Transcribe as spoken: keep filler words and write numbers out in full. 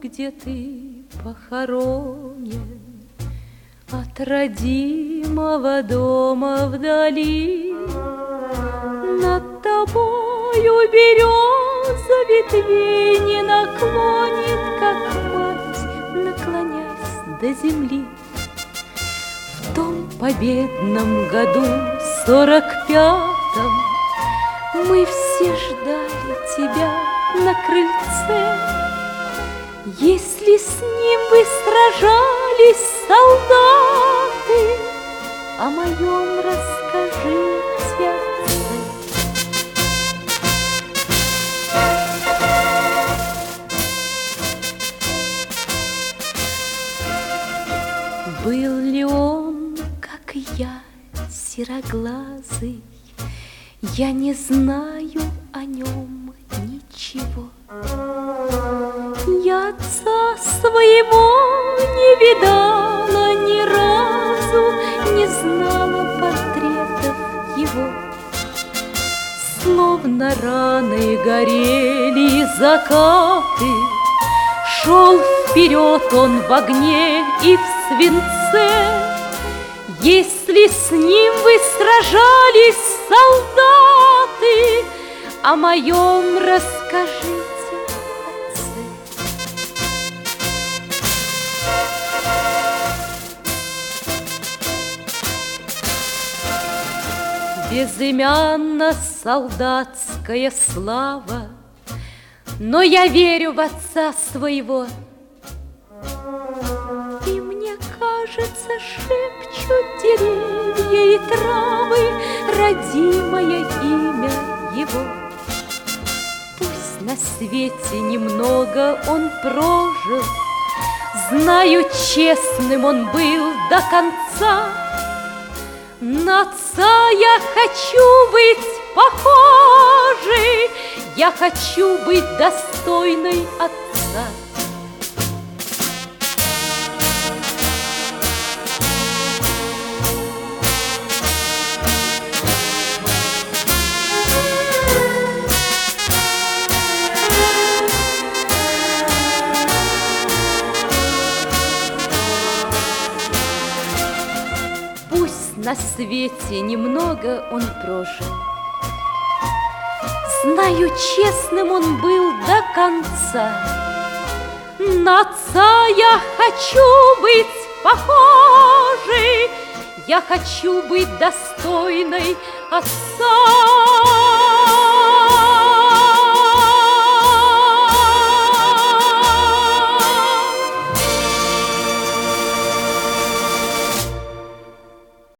где ты похоронен, от родимого дома вдали. Над тобою береза ветвей не наклонит, как мать, наклонясь до земли. В том победном году, сорок пятом, мы все ждали тебя на крыльце. Если с ним вы сражались, солдаты, о моем расскажите отце. Был ли он, как и я, сероглазый? Я не знаю о нем ничего. Я отца своего не видала ни разу, не знала портретов его. Словно раны горели закаты, шел вперед он в огне и в свинце. Если с ним вы сражались, солдаты, о моем расскажите отце. Безымянна солдатская слава, но я верю в отца своего. И мне кажется, шепчут деревья и травы родимое имя его. Пусть на свете немного он прожил, знаю, честным он был до конца. На отца я хочу быть похожей, я хочу быть достойной отца. На свете немного он прожил, знаю, честным он был до конца. На отца я хочу быть похожей, я хочу быть достойной отца.